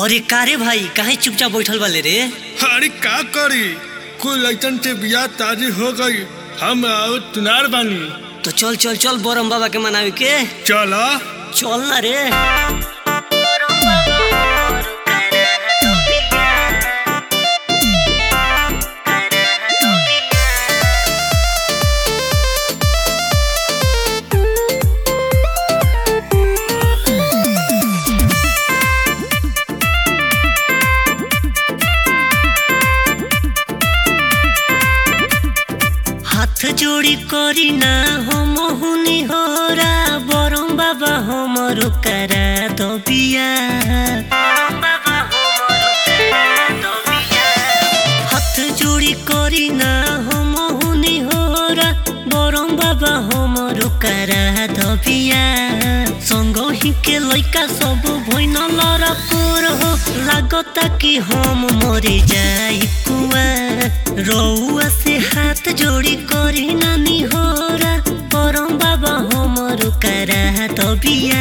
अरे कारे भाई काहे चुपचाप बैठल वाले रे? अरे का करी, कोई लड़कन से बियाह ताजी हो गई, हम और तुनार बानी। तो चल चल चल बोरम बाबा के मनावे के चला चल ना रे। हाथ जोड़ी करी ना हम हुनी होरा बोरम बाबा हमरो करा दो बिया। हाथ जोड़ी करी ना हम हुनी होरा बोरम बाबा हमरो करा दो बिया। संग ही के लइका सब भइन लड़कोर हो लागता कि हम मरे जाई कुआ। रउआ से हाथ जोड़ी करी नानी होरा बोरम बाबा हमरो करा दो बिया।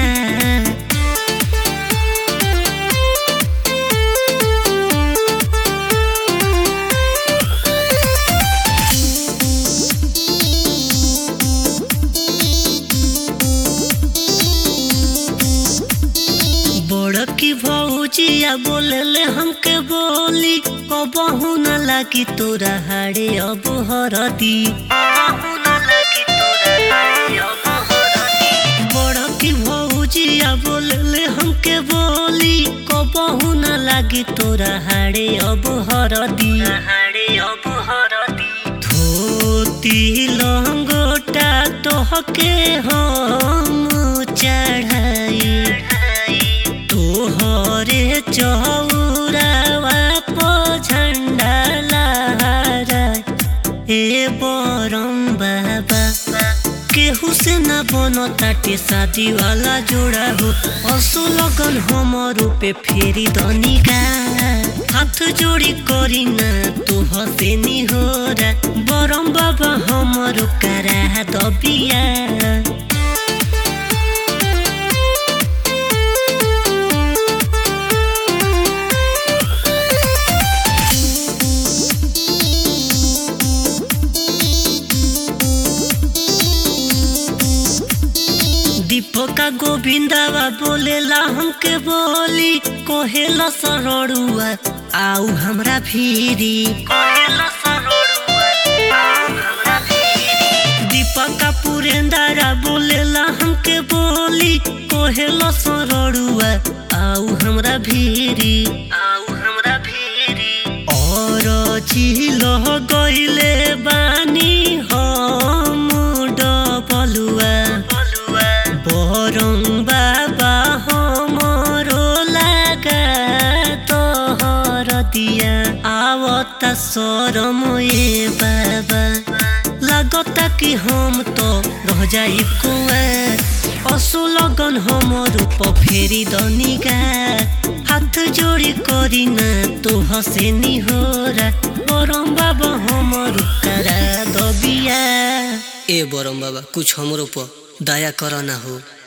बड़की भौजिया बोलेले हमके बोली कबहू न लागी तोरा हाड़े अब हरदी। बड़की भौजिया बोलेले हमके बोली कबहू न लागी तोरा हाड़े अब हरदी। धोती लंगोटा तोहके हम चढ़ाई तोहरे चौरावा पो झंडा लहरा। ए बोरम बाबा केहू से न बनो ताटे शादी वाला जोड़ा हो। असो लगन हमरो पे फेरी दनिका हाथ जोड़ी करी ना तू हसेनी होरा बोरम बाबा हमरो करा दो बिया। दीपका गोविंदावा बोलेला हमके बोली कोहेला सरोड़ुआ आऊ हमरा भीरी। दीपका पुरेंदारा बोलेला हमके बोली कोहेला सरोड़ुआ आऊ हमरा भीरी। और झीलो गइले बानी हम डबलुआ बोरम बाबा हमरो लगा तोहर दिया। आवता शरम ए बाबा लागता कि हम तो रह जाई कुआ। असो लगन हमरो पे फेरी दनिका हाथ जोड़ी करी ना तू हसेनी होरा बोरम बाबा हमरो करा दो बिया। ए बोरम बाबा कुछ हमरो पे दया कर ना हो।